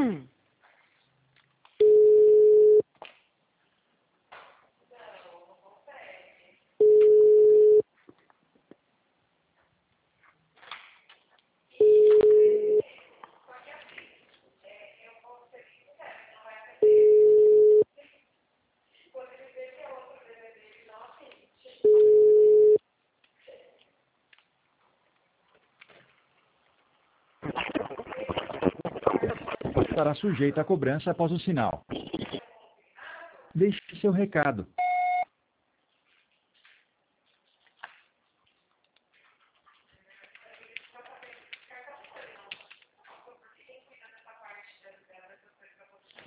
Estará sujeita a cobrança após o sinal. Deixe seu recado.